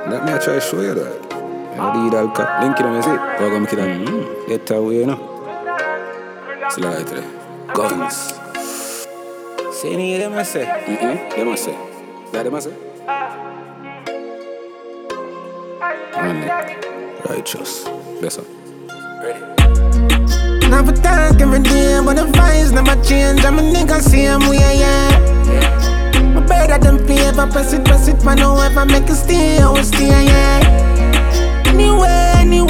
That me I try to show you that. I need alcohol. Link it on me, see? Welcome to that. Get away, you know. Slide today. Guns. Say any of them I say. Them I say. That them I say. Money. Righteous. Bless up. Ready. Never talk every day, but the vibes never change. I'm a nigga same way, yeah. My better than paper, press it, but no ever make it stay, I will stay, yeah. Anywhere you're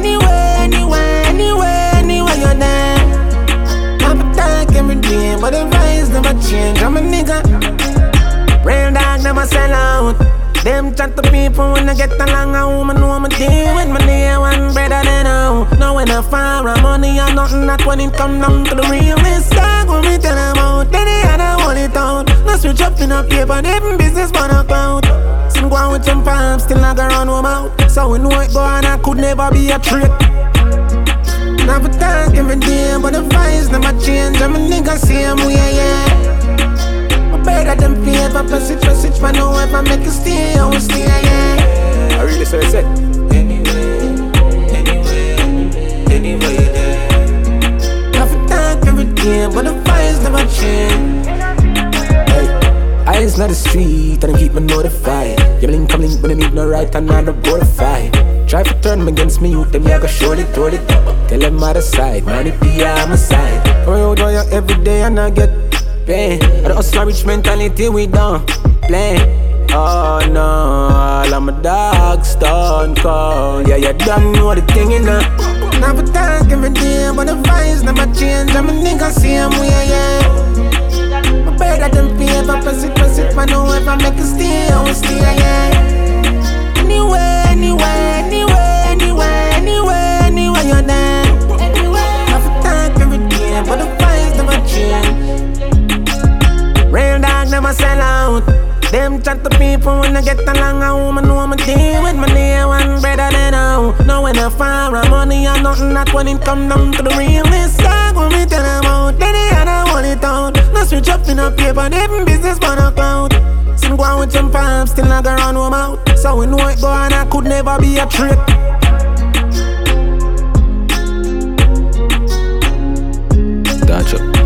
there. Never talk every day, but the vibes never change. I'm a nigga. Real dog never sell out. Them chat to people when I get along, I woman know I'm a deal with my day one better than now. Now when I fire money or nothing, not when it come down to the realest dog. When we tell them out, then they had to hold it out. No switch up in a paper, they even business but a cloud. Some go on with some palms, still not gonna run home out. So we know it go on, I could never be a trick. Never talk every day, but the vibes never change. I'm a nigga same way, yeah. Better than paper, press it, but no ever make it stay, I will stay, yeah. I really say it. Anyway, yeah. Never talk every day, but the vibes never change. Hey, eyes not the street, and I keep me notified. You blink, come link, but I need no right, and not a bonafide. Try to turn them against me, you them, I go surely throw it. Tell them other side, money be on my side. Oh, do you every day and I get pain. I don't hustle rich mentality, we don't play. Oh no, all of my dogs done cold. Yeah, you don't know the thing, you know. Never talk every day, but the vibes never change. I'm a nigga same way, yeah. My better than paper, press it, but no ever make it stay, I will stay, yeah. Anywhere you're there. Never talk every day, but the vibes never change. Real dog never sell out. Them chat to people when I get along, a woman know I'm a deal with my day one better than now. Now when I fire money or nothing, not when it come down to the realest dog. When we tell them out, then they had to hold it out. No switch up in a paper, they even business but a cloud. Some go on with some palms, still not gonna run home out. So we know it go on, I could never be a trick. Gotcha.